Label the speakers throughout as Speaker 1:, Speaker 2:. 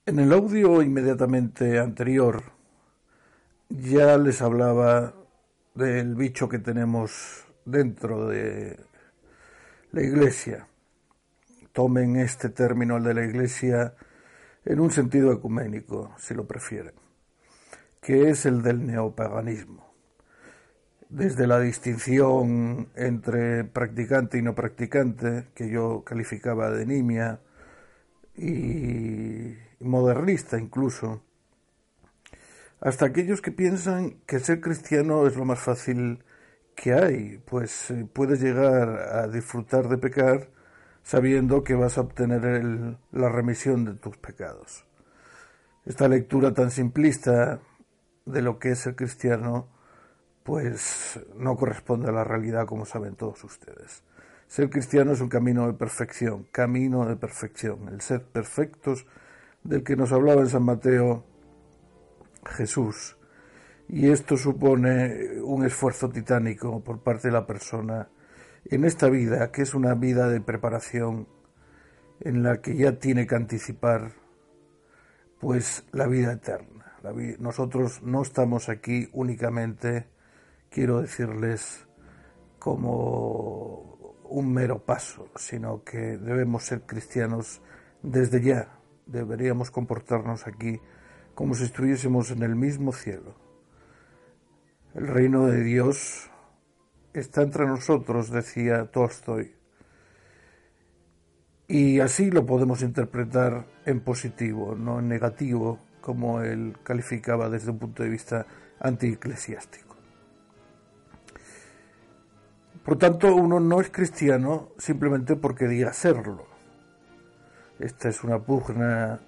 Speaker 1: En el audio inmediatamente anterior ya les hablaba del bicho que tenemos dentro de la Iglesia. Tomen este término, el de la Iglesia, en un sentido ecuménico, si lo prefieren, que es el del neopaganismo. Desde la distinción entre practicante y no practicante, que yo calificaba de nimia y modernista incluso, hasta aquellos que piensan que ser cristiano es lo más fácil que hay, pues puedes llegar a disfrutar de pecar sabiendo que vas a obtener la remisión de tus pecados. Esta lectura tan simplista de lo que es ser cristiano, pues no corresponde a la realidad, como saben todos ustedes. Ser cristiano es un camino de perfección, el ser perfectos del que nos hablaba en San Mateo Jesús. Y esto supone un esfuerzo titánico por parte de la persona en esta vida, que es una vida de preparación en la que ya tiene que anticipar pues la vida eterna. Nosotros no estamos aquí únicamente, quiero decirles, como un mero paso, sino que debemos ser cristianos desde ya. Deberíamos comportarnos aquí como si estuviésemos en el mismo cielo. El reino de Dios está entre nosotros, decía Tolstoy. Y así lo podemos interpretar en positivo, no en negativo, como él calificaba desde un punto de vista antieclesiástico. Por tanto, uno no es cristiano simplemente porque diga serlo. Esta es una pugna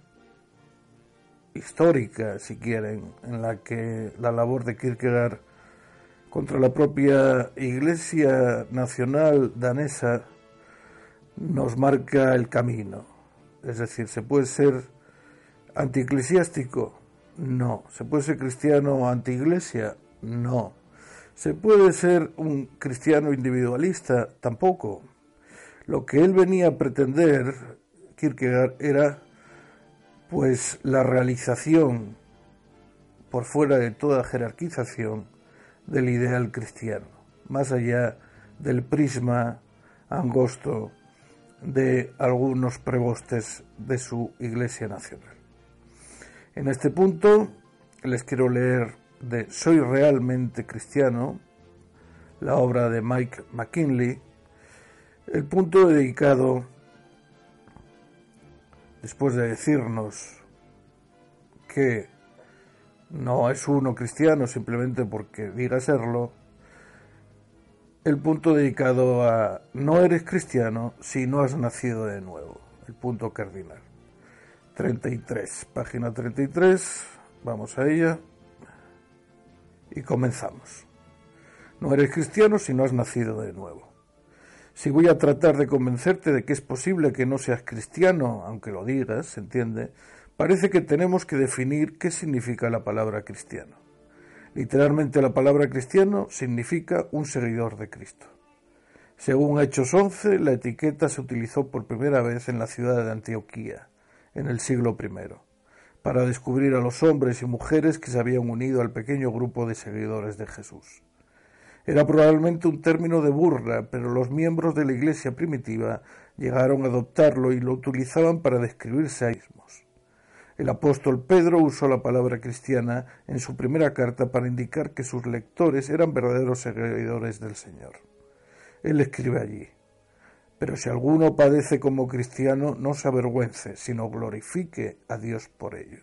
Speaker 1: histórica, si quieren, en la que la labor de Kierkegaard contra la propia Iglesia Nacional danesa nos marca el camino. Es decir, ¿se puede ser antieclesiástico? No. ¿Se puede ser cristiano anti-iglesia? No. ¿Se puede ser un cristiano individualista? Tampoco. Lo que él venía a pretender, Kierkegaard, era pues la realización por fuera de toda jerarquización del ideal cristiano, más allá del prisma angosto de algunos prebostes de su Iglesia Nacional. En este punto les quiero leer de Soy realmente cristiano, la obra de Mike McKinley, el punto dedicado, después de decirnos que no es uno cristiano simplemente porque diga serlo, el punto dedicado a no eres cristiano si no has nacido de nuevo, el punto cardinal. 33, página 33, vamos a ella y comenzamos. No eres cristiano si no has nacido de nuevo. Si voy a tratar de convencerte de que es posible que no seas cristiano, aunque lo digas, ¿se entiende? Parece que tenemos que definir qué significa la palabra cristiano. Literalmente la palabra cristiano significa un seguidor de Cristo. Según Hechos 11, la etiqueta se utilizó por primera vez en la ciudad de Antioquía, en el siglo I, para descubrir a los hombres y mujeres que se habían unido al pequeño grupo de seguidores de Jesús. Era probablemente un término de burla, pero los miembros de la iglesia primitiva llegaron a adoptarlo y lo utilizaban para describirse a sí mismos. El apóstol Pedro usó la palabra cristiana en su primera carta para indicar que sus lectores eran verdaderos seguidores del Señor. Él escribe allí: pero si alguno padece como cristiano, no se avergüence, sino glorifique a Dios por ello.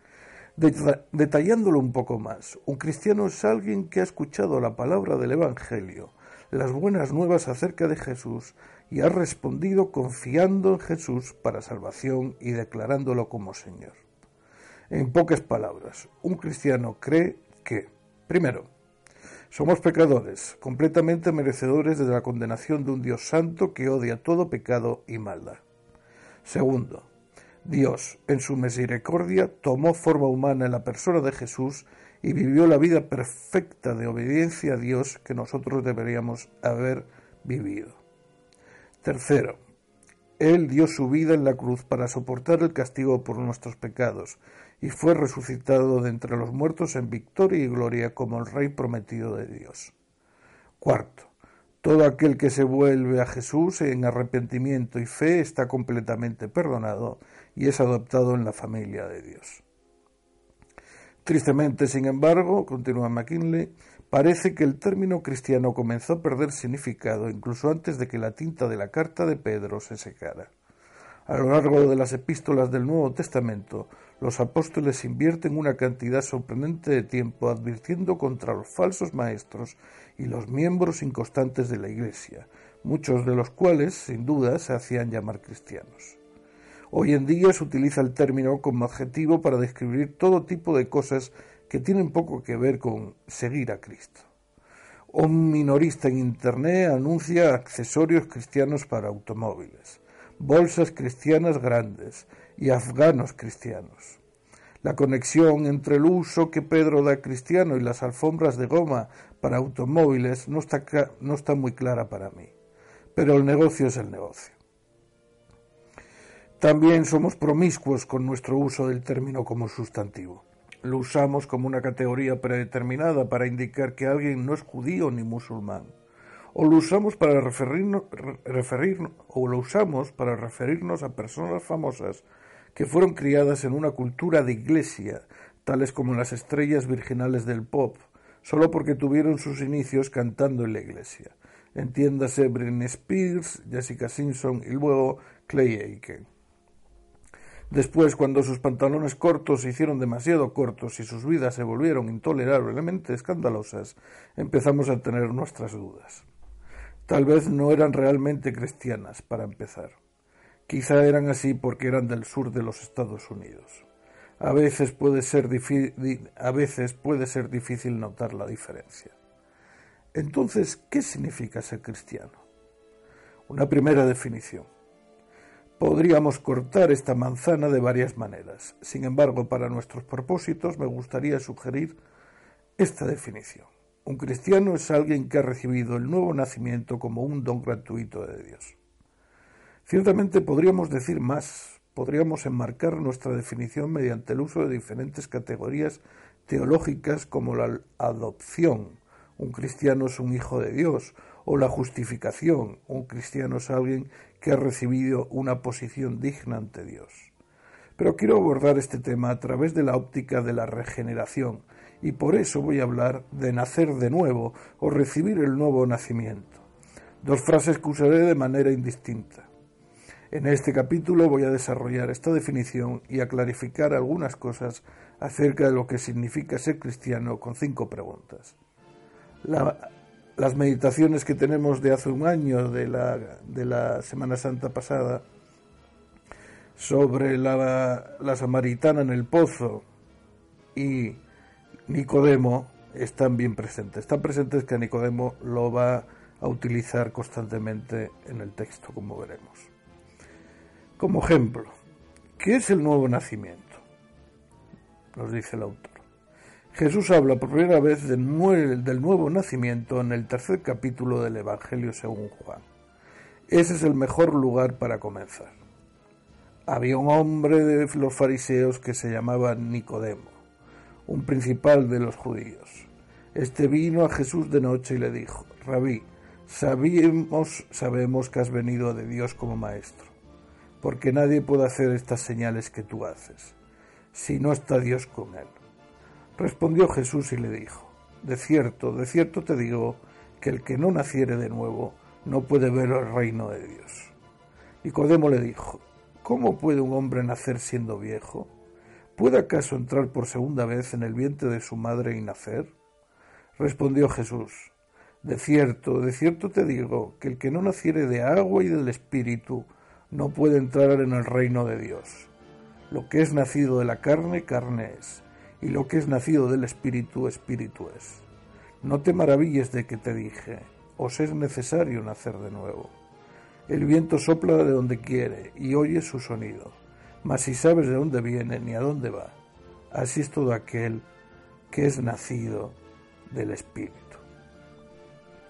Speaker 1: Detallándolo un poco más, un cristiano es alguien que ha escuchado la palabra del Evangelio, las buenas nuevas acerca de Jesús, y ha respondido confiando en Jesús para salvación y declarándolo como Señor. En pocas palabras, un cristiano cree que, primero, somos pecadores, completamente merecedores de la condenación de un Dios santo que odia todo pecado y maldad. Segundo, Dios, en su misericordia, tomó forma humana en la persona de Jesús y vivió la vida perfecta de obediencia a Dios que nosotros deberíamos haber vivido. Tercero, Él dio su vida en la cruz para soportar el castigo por nuestros pecados y fue resucitado de entre los muertos en victoria y gloria como el Rey prometido de Dios. Cuarto, todo aquel que se vuelve a Jesús en arrepentimiento y fe está completamente perdonado y es adoptado en la familia de Dios. Tristemente, sin embargo, continúa McKinley, parece que el término cristiano comenzó a perder significado incluso antes de que la tinta de la carta de Pedro se secara. A lo largo de las epístolas del Nuevo Testamento, los apóstoles invierten una cantidad sorprendente de tiempo advirtiendo contra los falsos maestros y los miembros inconstantes de la Iglesia, muchos de los cuales, sin duda, se hacían llamar cristianos. Hoy en día se utiliza el término como adjetivo para describir todo tipo de cosas que tienen poco que ver con seguir a Cristo. Un minorista en Internet anuncia accesorios cristianos para automóviles, bolsas cristianas grandes y afganos cristianos. La conexión entre el uso que Pedro da cristiano y las alfombras de goma para automóviles no está muy clara para mí, pero el negocio es el negocio. También somos promiscuos con nuestro uso del término como sustantivo. Lo usamos como una categoría predeterminada para indicar que alguien no es judío ni musulmán. O lo usamos para referirnos a personas famosas que fueron criadas en una cultura de iglesia, tales como las estrellas virginales del pop, solo porque tuvieron sus inicios cantando en la iglesia. Entiéndase Britney Spears, Jessica Simpson y luego Clay Aiken. Después, cuando sus pantalones cortos se hicieron demasiado cortos y sus vidas se volvieron intolerablemente escandalosas, empezamos a tener nuestras dudas. Tal vez no eran realmente cristianas, para empezar. Quizá eran así porque eran del sur de los Estados Unidos. A veces puede ser difícil notar la diferencia. Entonces, ¿qué significa ser cristiano? Una primera definición. Podríamos cortar esta manzana de varias maneras. Sin embargo, para nuestros propósitos me gustaría sugerir esta definición. Un cristiano es alguien que ha recibido el nuevo nacimiento como un don gratuito de Dios. Ciertamente podríamos decir más. Podríamos enmarcar nuestra definición mediante el uso de diferentes categorías teológicas como la adopción. Un cristiano es un hijo de Dios. O la justificación. Un cristiano es alguien que ha recibido una posición digna ante Dios. Pero quiero abordar este tema a través de la óptica de la regeneración, y por eso voy a hablar de nacer de nuevo o recibir el nuevo nacimiento. Dos frases que usaré de manera indistinta. En este capítulo voy a desarrollar esta definición y a clarificar algunas cosas acerca de lo que significa ser cristiano con 5 preguntas. Las meditaciones que tenemos de hace un año, de la Semana Santa pasada, sobre la samaritana en el pozo y Nicodemo, están bien presentes. Están presentes que Nicodemo lo va a utilizar constantemente en el texto, como veremos. Como ejemplo, ¿qué es el nuevo nacimiento? Nos dice el autor. Jesús habla por primera vez del nuevo nacimiento en el 3er capítulo del Evangelio según Juan. Ese es el mejor lugar para comenzar. Había un hombre de los fariseos que se llamaba Nicodemo, un principal de los judíos. Este vino a Jesús de noche y le dijo: Rabí, sabemos que has venido de Dios como maestro, porque nadie puede hacer estas señales que tú haces, si no está Dios con él. Respondió Jesús y le dijo: de cierto te digo, que el que no naciere de nuevo no puede ver el reino de Dios. Nicodemo le dijo: ¿cómo puede un hombre nacer siendo viejo? ¿Puede acaso entrar por segunda vez en el vientre de su madre y nacer? Respondió Jesús: de cierto te digo, que el que no naciere de agua y del Espíritu no puede entrar en el reino de Dios. Lo que es nacido de la carne, carne es, y lo que es nacido del Espíritu, Espíritu es. No te maravilles de que te dije: os es necesario nacer de nuevo. El viento sopla de donde quiere y oyes su sonido, mas si sabes de dónde viene ni a dónde va. Así es todo aquel que es nacido del Espíritu.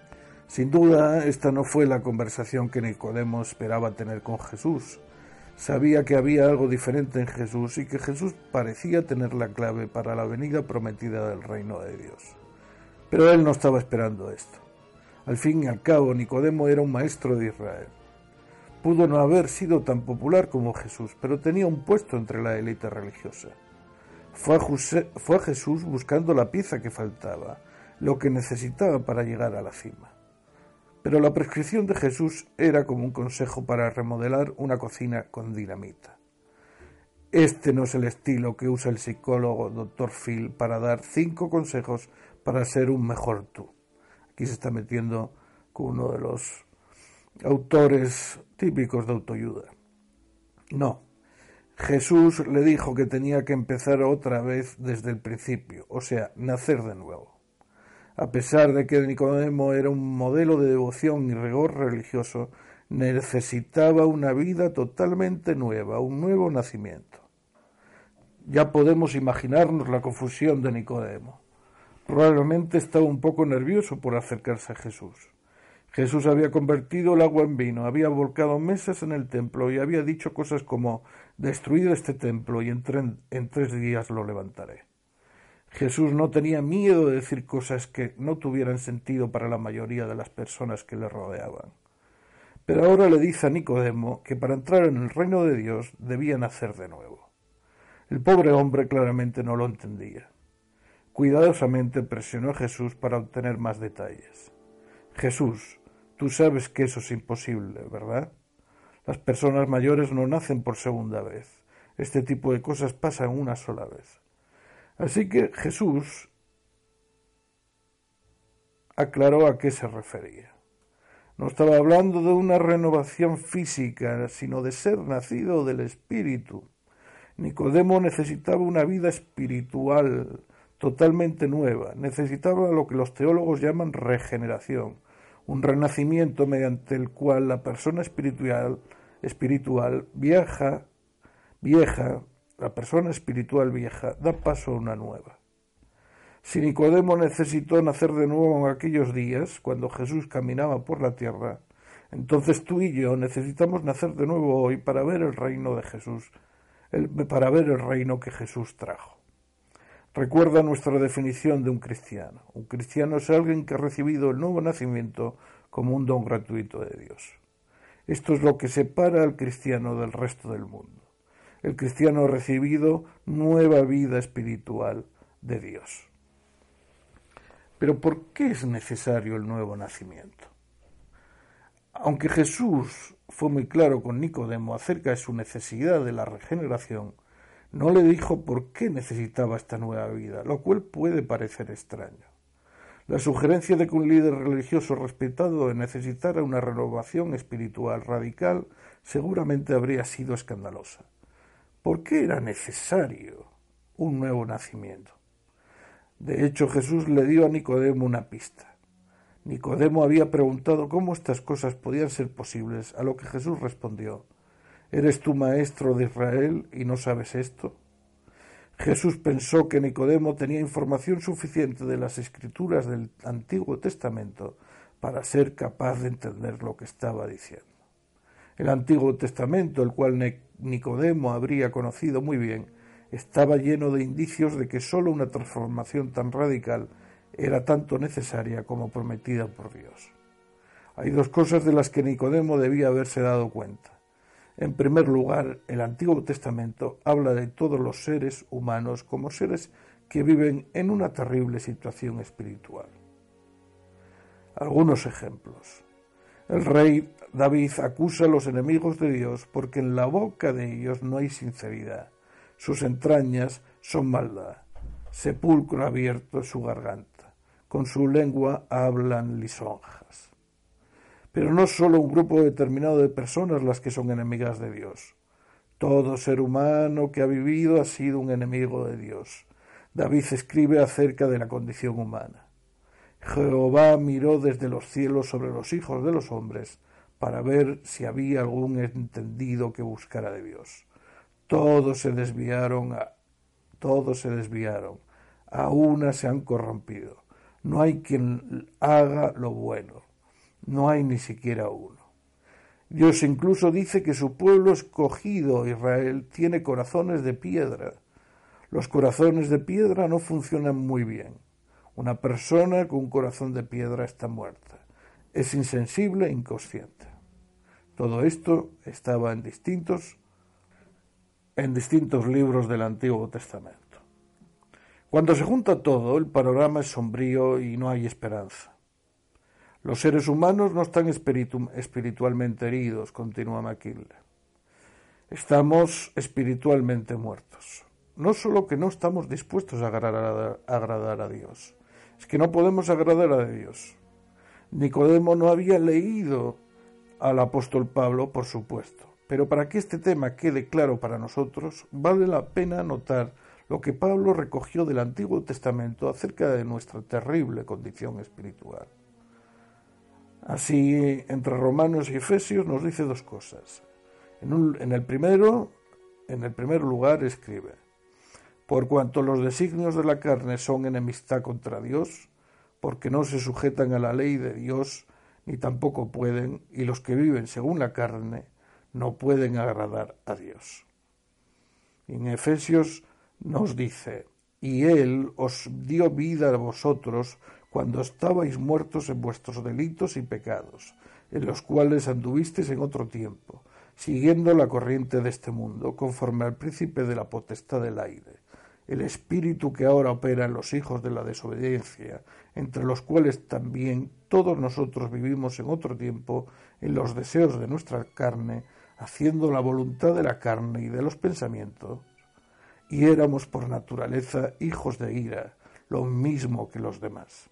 Speaker 1: Sin duda, esta no fue la conversación que Nicodemo esperaba tener con Jesús. Sabía que había algo diferente en Jesús y que Jesús parecía tener la clave para la venida prometida del reino de Dios. Pero él no estaba esperando esto. Al fin y al cabo, Nicodemo era un maestro de Israel. Pudo no haber sido tan popular como Jesús, pero tenía un puesto entre la élite religiosa. Fue a Jesús buscando la pieza que faltaba, lo que necesitaba para llegar a la cima. Pero la prescripción de Jesús era como un consejo para remodelar una cocina con dinamita. Este no es el estilo que usa el psicólogo Dr. Phil para dar 5 consejos para ser un mejor tú. Aquí se está metiendo con uno de los autores típicos de autoayuda. No, Jesús le dijo que tenía que empezar otra vez desde el principio, o sea, nacer de nuevo. A pesar de que Nicodemo era un modelo de devoción y rigor religioso, necesitaba una vida totalmente nueva, un nuevo nacimiento. Ya podemos imaginarnos la confusión de Nicodemo. Probablemente estaba un poco nervioso por acercarse a Jesús. Jesús había convertido el agua en vino, había volcado mesas en el templo y había dicho cosas como: destruid este templo y en 3 días lo levantaré. Jesús no tenía miedo de decir cosas que no tuvieran sentido para la mayoría de las personas que le rodeaban. Pero ahora le dice a Nicodemo que para entrar en el reino de Dios debía nacer de nuevo. El pobre hombre claramente no lo entendía. Cuidadosamente presionó a Jesús para obtener más detalles. Jesús, tú sabes que eso es imposible, ¿verdad? Las personas mayores no nacen por segunda vez. Este tipo de cosas pasan una sola vez. Así que Jesús aclaró a qué se refería. No estaba hablando de una renovación física, sino de ser nacido del Espíritu. Nicodemo necesitaba una vida espiritual totalmente nueva. Necesitaba lo que los teólogos llaman regeneración, un renacimiento mediante el cual la persona espiritual la persona espiritual vieja da paso a una nueva. Si Nicodemo necesitó nacer de nuevo en aquellos días, cuando Jesús caminaba por la tierra, entonces tú y yo necesitamos nacer de nuevo hoy para ver el reino de Jesús, para ver el reino que Jesús trajo. Recuerda nuestra definición de un cristiano. Un cristiano es alguien que ha recibido el nuevo nacimiento como un don gratuito de Dios. Esto es lo que separa al cristiano del resto del mundo. El cristiano ha recibido nueva vida espiritual de Dios. Pero ¿por qué es necesario el nuevo nacimiento? Aunque Jesús fue muy claro con Nicodemo acerca de su necesidad de la regeneración, no le dijo por qué necesitaba esta nueva vida, lo cual puede parecer extraño. La sugerencia de que un líder religioso respetado necesitara una renovación espiritual radical seguramente habría sido escandalosa. ¿Por qué era necesario un nuevo nacimiento? De hecho, Jesús le dio a Nicodemo una pista. Nicodemo había preguntado cómo estas cosas podían ser posibles, a lo que Jesús respondió: ¿eres tú maestro de Israel y no sabes esto? Jesús pensó que Nicodemo tenía información suficiente de las Escrituras del Antiguo Testamento para ser capaz de entender lo que estaba diciendo. El Antiguo Testamento, el cual Nicodemo habría conocido muy bien, estaba lleno de indicios de que sólo una transformación tan radical era tanto necesaria como prometida por Dios. Hay 2 cosas de las que Nicodemo debía haberse dado cuenta. En primer lugar, el Antiguo Testamento habla de todos los seres humanos como seres que viven en una terrible situación espiritual. Algunos ejemplos. El rey David acusa a los enemigos de Dios porque en la boca de ellos no hay sinceridad. Sus entrañas son maldad. Sepulcro abierto es su garganta. Con su lengua hablan lisonjas. Pero no solo un grupo determinado de personas las que son enemigas de Dios. Todo ser humano que ha vivido ha sido un enemigo de Dios. David escribe acerca de la condición humana. Jehová miró desde los cielos sobre los hijos de los hombres para ver si había algún entendido que buscara de Dios. Todos se desviaron, a una se han corrompido. No hay quien haga lo bueno. no hay ni siquiera uno. Dios incluso dice que su pueblo escogido, Israel, tiene corazones de piedra. Los corazones de piedra no funcionan muy bien. Una persona con un corazón de piedra está muerta. Es insensible e inconsciente. Todo esto estaba en distintos libros del Antiguo Testamento. Cuando se junta todo, el panorama es sombrío y no hay esperanza. Los seres humanos no están espiritualmente heridos, continúa McKinley. Estamos espiritualmente muertos. No solo que no estamos dispuestos a agradar a Dios, es que no podemos agradar a Dios. Nicodemo no había leído al apóstol Pablo, por supuesto, pero para que este tema quede claro para nosotros, vale la pena notar lo que Pablo recogió del Antiguo Testamento acerca de nuestra terrible condición espiritual. Así, entre Romanos y Efesios nos dice dos cosas. En el primer lugar escribe: por cuanto los designios de la carne son enemistad contra Dios, porque no se sujetan a la ley de Dios, ni tampoco pueden, y los que viven según la carne no pueden agradar a Dios. Y en Efesios nos dice: y Él os dio vida a vosotros cuando estabais muertos en vuestros delitos y pecados, en los cuales anduvisteis en otro tiempo, siguiendo la corriente de este mundo, conforme al príncipe de la potestad del aire, el espíritu que ahora opera en los hijos de la desobediencia, entre los cuales también todos nosotros vivimos en otro tiempo en los deseos de nuestra carne, haciendo la voluntad de la carne y de los pensamientos, y éramos por naturaleza hijos de ira, lo mismo que los demás.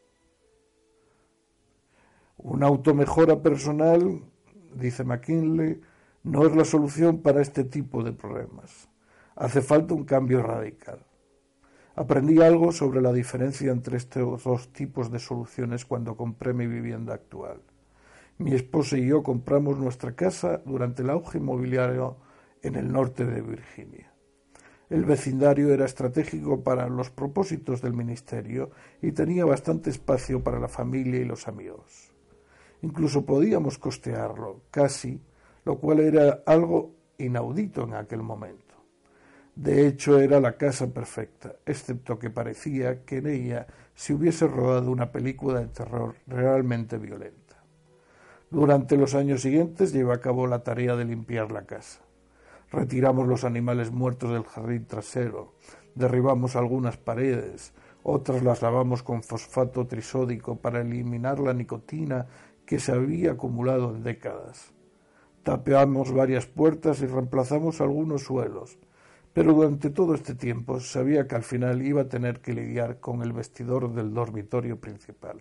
Speaker 1: Una automejora personal, dice McKinley, no es la solución para este tipo de problemas. Hace falta un cambio radical. Aprendí algo sobre la diferencia entre estos dos tipos de soluciones cuando compré mi vivienda actual. Mi esposa y yo compramos nuestra casa durante el auge inmobiliario en el norte de Virginia. El vecindario era estratégico para los propósitos del ministerio y tenía bastante espacio para la familia y los amigos. Incluso podíamos costearlo, casi, lo cual era algo inaudito en aquel momento. De hecho, era la casa perfecta, excepto que parecía que en ella se hubiese rodado una película de terror realmente violenta. Durante los años siguientes llevé a cabo la tarea de limpiar la casa. Retiramos los animales muertos del jardín trasero, derribamos algunas paredes, otras las lavamos con fosfato trisódico para eliminar la nicotina que se había acumulado en décadas. Tapeamos varias puertas y reemplazamos algunos suelos, pero durante todo este tiempo sabía que al final iba a tener que lidiar con el vestidor del dormitorio principal.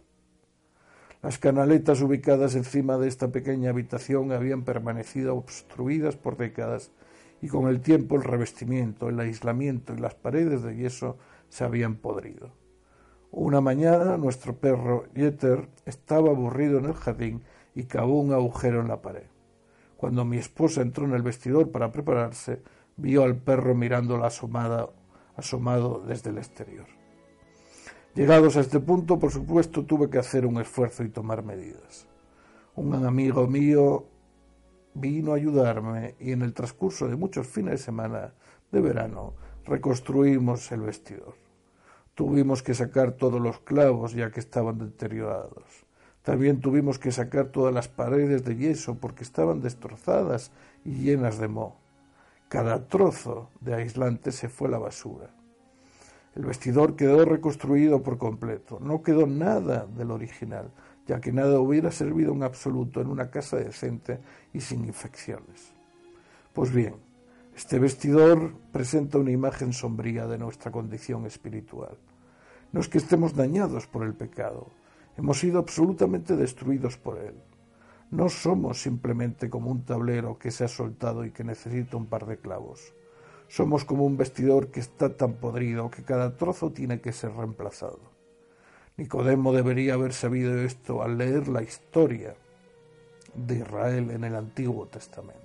Speaker 1: Las canaletas ubicadas encima de esta pequeña habitación habían permanecido obstruidas por décadas y con el tiempo el revestimiento, el aislamiento y las paredes de yeso se habían podrido. Una mañana nuestro perro Jeter estaba aburrido en el jardín y cavó un agujero en la pared. Cuando mi esposa entró en el vestidor para prepararse, vio al perro mirándola asomado desde el exterior. Llegados a este punto, por supuesto, tuve que hacer un esfuerzo y tomar medidas. Un amigo mío vino a ayudarme y en el transcurso de muchos fines de semana de verano reconstruimos el vestidor. Tuvimos que sacar todos los clavos ya que estaban deteriorados. También tuvimos que sacar todas las paredes de yeso porque estaban destrozadas y llenas de moho. Cada trozo de aislante se fue a la basura. El vestidor quedó reconstruido por completo. No quedó nada del original, ya que nada hubiera servido en absoluto en una casa decente y sin infecciones. Pues bien, este vestidor presenta una imagen sombría de nuestra condición espiritual. No es que estemos dañados por el pecado, hemos sido absolutamente destruidos por él. No somos simplemente como un tablero que se ha soltado y que necesita un par de clavos. Somos como un vestidor que está tan podrido que cada trozo tiene que ser reemplazado. Nicodemo debería haber sabido esto al leer la historia de Israel en el Antiguo Testamento.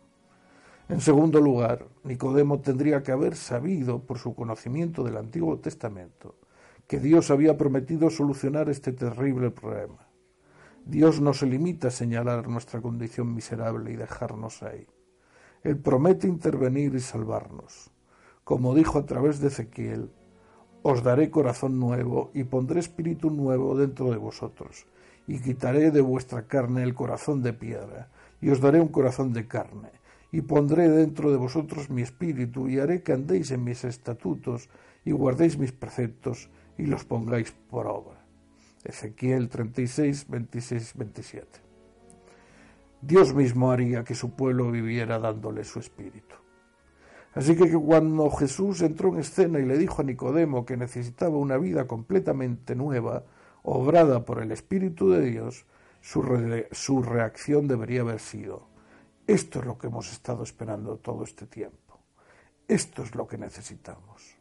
Speaker 1: En segundo lugar, Nicodemo tendría que haber sabido, por su conocimiento del Antiguo Testamento, que Dios había prometido solucionar este terrible problema. Dios no se limita a señalar nuestra condición miserable y dejarnos ahí. Él promete intervenir y salvarnos. Como dijo a través de Ezequiel, os daré corazón nuevo y pondré espíritu nuevo dentro de vosotros, y quitaré de vuestra carne el corazón de piedra, y os daré un corazón de carne, y pondré dentro de vosotros mi espíritu, y haré que andéis en mis estatutos, y guardéis mis preceptos, y los pongáis por obra. Ezequiel 36, 26, 27. Dios mismo haría que su pueblo viviera dándole su espíritu. Así que cuando Jesús entró en escena y le dijo a Nicodemo que necesitaba una vida completamente nueva, obrada por el Espíritu de Dios, su reacción debería haber sido: esto es lo que hemos estado esperando todo este tiempo. Esto es lo que necesitamos.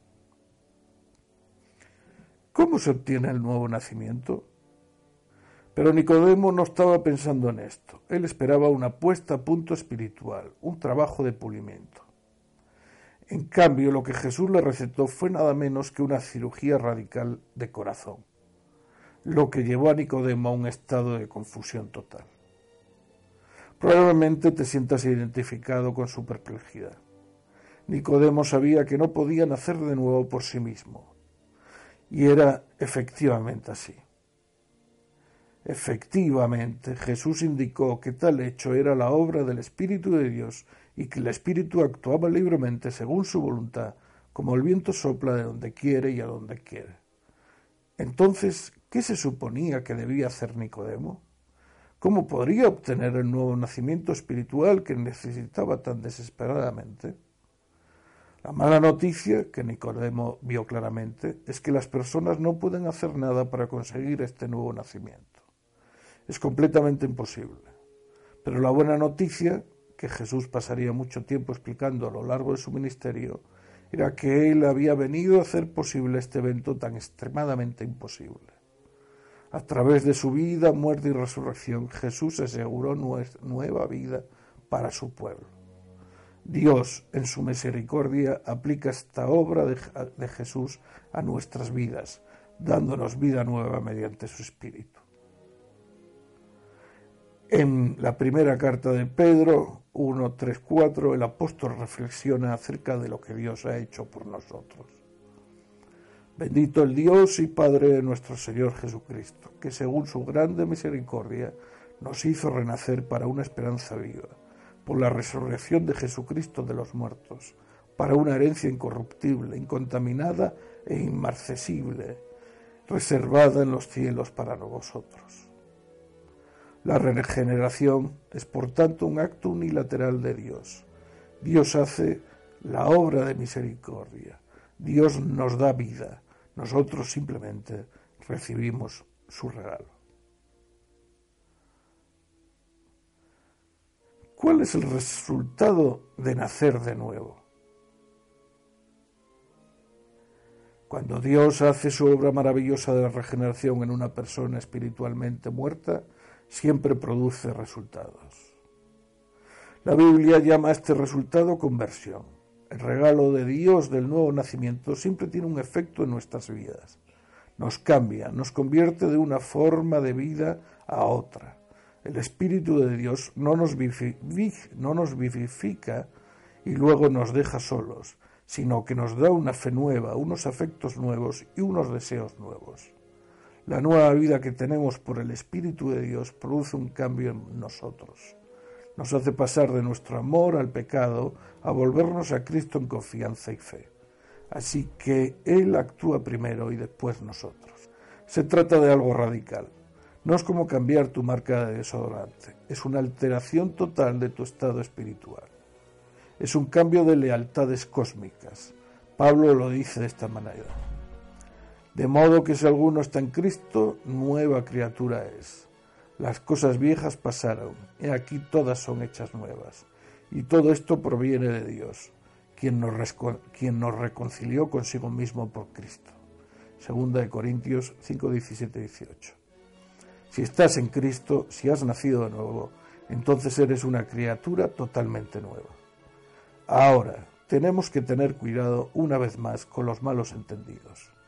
Speaker 1: ¿Cómo se obtiene el nuevo nacimiento? Pero Nicodemo no estaba pensando en esto. Él esperaba una puesta a punto espiritual, un trabajo de pulimiento. En cambio, lo que Jesús le recetó fue nada menos que una cirugía radical de corazón, lo que llevó a Nicodemo a un estado de confusión total. Probablemente te sientas identificado con su perplejidad. Nicodemo sabía que no podía nacer de nuevo por sí mismo, y era efectivamente así. Efectivamente, Jesús indicó que tal hecho era la obra del Espíritu de Dios y que el Espíritu actuaba libremente según su voluntad, como el viento sopla de donde quiere y a donde quiere. Entonces, ¿qué se suponía que debía hacer Nicodemo? ¿Cómo podría obtener el nuevo nacimiento espiritual que necesitaba tan desesperadamente? La mala noticia, que Nicodemo vio claramente, es que las personas no pueden hacer nada para conseguir este nuevo nacimiento. Es completamente imposible. Pero la buena noticia, que Jesús pasaría mucho tiempo explicando a lo largo de su ministerio, era que Él había venido a hacer posible este evento tan extremadamente imposible. A través de su vida, muerte y resurrección, Jesús aseguró nueva vida para su pueblo. Dios, en su misericordia, aplica esta obra de Jesús a nuestras vidas, dándonos vida nueva mediante su Espíritu. En la primera carta de Pedro 1, 3, 4, el apóstol reflexiona acerca de lo que Dios ha hecho por nosotros. Bendito el Dios y Padre de nuestro Señor Jesucristo, que según su grande misericordia nos hizo renacer para una esperanza viva, por la resurrección de Jesucristo de los muertos, para una herencia incorruptible, incontaminada e inmarcesible, reservada en los cielos para vosotros. La regeneración es por tanto un acto unilateral de Dios. Dios hace la obra de misericordia. Dios nos da vida. Nosotros simplemente recibimos su regalo. ¿Cuál es el resultado de nacer de nuevo? Cuando Dios hace su obra maravillosa de regeneración en una persona espiritualmente muerta, siempre produce resultados. La Biblia llama a este resultado conversión. El regalo de Dios del nuevo nacimiento siempre tiene un efecto en nuestras vidas. Nos cambia, nos convierte de una forma de vida a otra. El Espíritu de Dios no nos vivifica y luego nos deja solos, sino que nos da una fe nueva, unos afectos nuevos y unos deseos nuevos. La nueva vida que tenemos por el Espíritu de Dios produce un cambio en nosotros. Nos hace pasar de nuestro amor al pecado a volvernos a Cristo en confianza y fe. Así que Él actúa primero y después nosotros. Se trata de algo radical. No es como cambiar tu marca de desodorante. Es una alteración total de tu estado espiritual. Es un cambio de lealtades cósmicas. Pablo lo dice de esta manera. De modo que si alguno está en Cristo, nueva criatura es. Las cosas viejas pasaron, y aquí todas son hechas nuevas. Y todo esto proviene de Dios, quien nos reconcilió consigo mismo por Cristo. 2 Corintios 5, 17, 18. Si estás en Cristo, si has nacido de nuevo, entonces eres una criatura totalmente nueva. Ahora, tenemos que tener cuidado una vez más con los malos entendidos.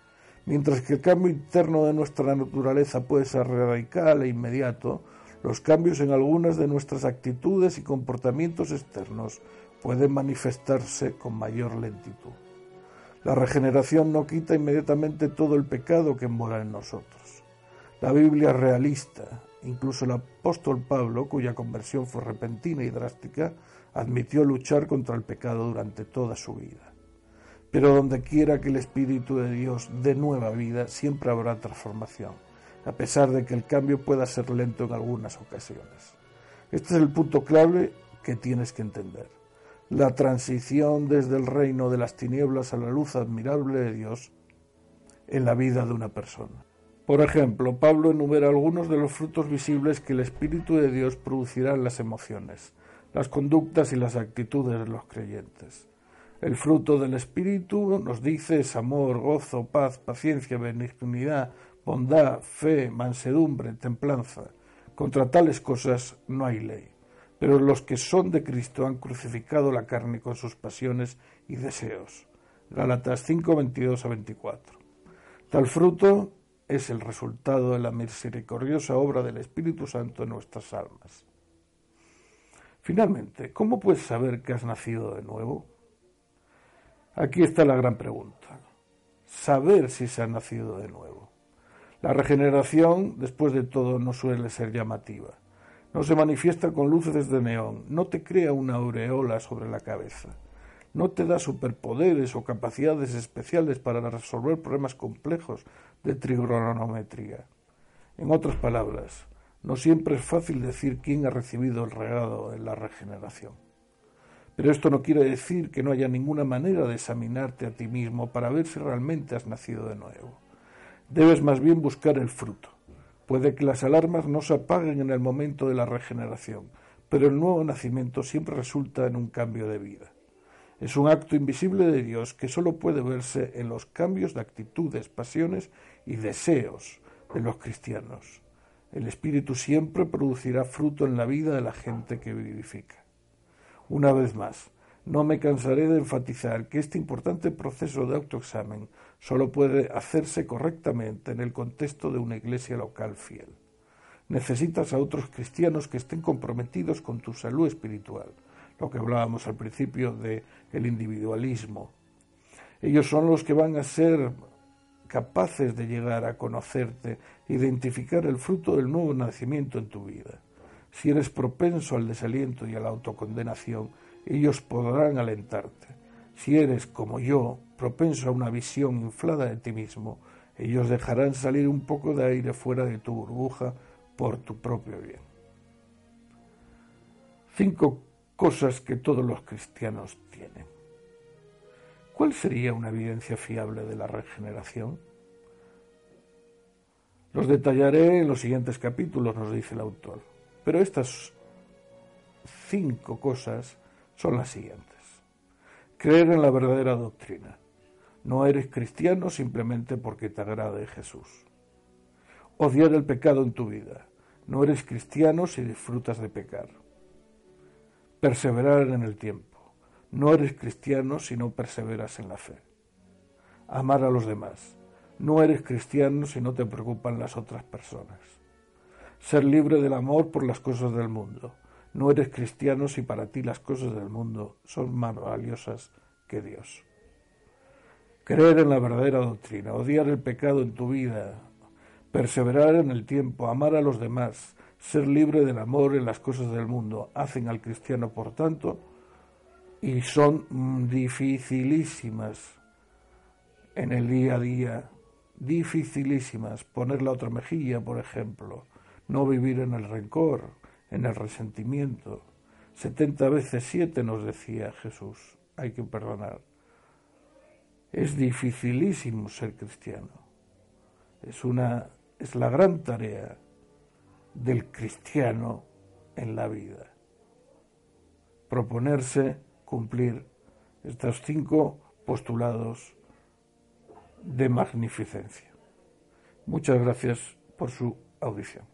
Speaker 1: Mientras que el cambio interno de nuestra naturaleza puede ser radical e inmediato, los cambios en algunas de nuestras actitudes y comportamientos externos pueden manifestarse con mayor lentitud. La regeneración no quita inmediatamente todo el pecado que mora en nosotros. La Biblia es realista. Incluso el apóstol Pablo, cuya conversión fue repentina y drástica, admitió luchar contra el pecado durante toda su vida. Pero donde quiera que el Espíritu de Dios dé nueva vida, siempre habrá transformación, a pesar de que el cambio pueda ser lento en algunas ocasiones. Este es el punto clave que tienes que entender. La transición desde el reino de las tinieblas a la luz admirable de Dios en la vida de una persona. Por ejemplo, Pablo enumera algunos de los frutos visibles que el Espíritu de Dios producirá en las emociones, las conductas y las actitudes de los creyentes. El fruto del Espíritu, nos dice, es amor, gozo, paz, paciencia, benignidad, bondad, fe, mansedumbre, templanza. Contra tales cosas no hay ley. Pero los que son de Cristo han crucificado la carne con sus pasiones y deseos. Gálatas 5, 22 a 24. Tal fruto es el resultado de la misericordiosa obra del Espíritu Santo en nuestras almas. Finalmente, ¿cómo puedes saber que has nacido de nuevo? Aquí está la gran pregunta. Saber si se ha nacido de nuevo. La regeneración, después de todo, no suele ser llamativa. No se manifiesta con luces de neón, no te crea una aureola sobre la cabeza. No te da superpoderes o capacidades especiales para resolver problemas complejos de trigonometría. En otras palabras, no siempre es fácil decir quién ha recibido el regalo de la regeneración. Pero esto no quiere decir que no haya ninguna manera de examinarte a ti mismo para ver si realmente has nacido de nuevo. Debes más bien buscar el fruto. Puede que las alarmas no se apaguen en el momento de la regeneración, pero el nuevo nacimiento siempre resulta en un cambio de vida. Es un acto invisible de Dios que solo puede verse en los cambios de actitudes, pasiones y deseos de los cristianos. El Espíritu siempre producirá fruto en la vida de la gente que vivifica. Una vez más, no me cansaré de enfatizar que este importante proceso de autoexamen solo puede hacerse correctamente en el contexto de una iglesia local fiel. Necesitas a otros cristianos que estén comprometidos con tu salud espiritual, lo que hablábamos al principio del individualismo. Ellos son los que van a ser capaces de llegar a conocerte, identificar el fruto del nuevo nacimiento en tu vida. Si eres propenso al desaliento y a la autocondenación, ellos podrán alentarte. Si eres, como yo, propenso a una visión inflada de ti mismo, ellos dejarán salir un poco de aire fuera de tu burbuja por tu propio bien. 5 cosas que todos los cristianos tienen. ¿Cuál sería una evidencia fiable de la regeneración? Los detallaré en los siguientes capítulos, nos dice el autor. Pero estas 5 cosas son las siguientes. Creer en la verdadera doctrina. No eres cristiano simplemente porque te agrade Jesús. Odiar el pecado en tu vida. No eres cristiano si disfrutas de pecar. Perseverar en el tiempo. No eres cristiano si no perseveras en la fe. Amar a los demás. No eres cristiano si no te preocupan las otras personas. Ser libre del amor por las cosas del mundo. No eres cristiano si para ti las cosas del mundo son más valiosas que Dios. Creer en la verdadera doctrina, odiar el pecado en tu vida, perseverar en el tiempo, amar a los demás, ser libre del amor en las cosas del mundo, hacen al cristiano, por tanto, y son dificilísimas en el día a día, dificilísimas. Poner la otra mejilla, por ejemplo, no vivir en el rencor, en el resentimiento. 70 veces 7 nos decía Jesús, hay que perdonar. Es dificilísimo ser cristiano. Es la gran tarea del cristiano en la vida. Proponerse cumplir estos 5 postulados de magnificencia. Muchas gracias por su audición.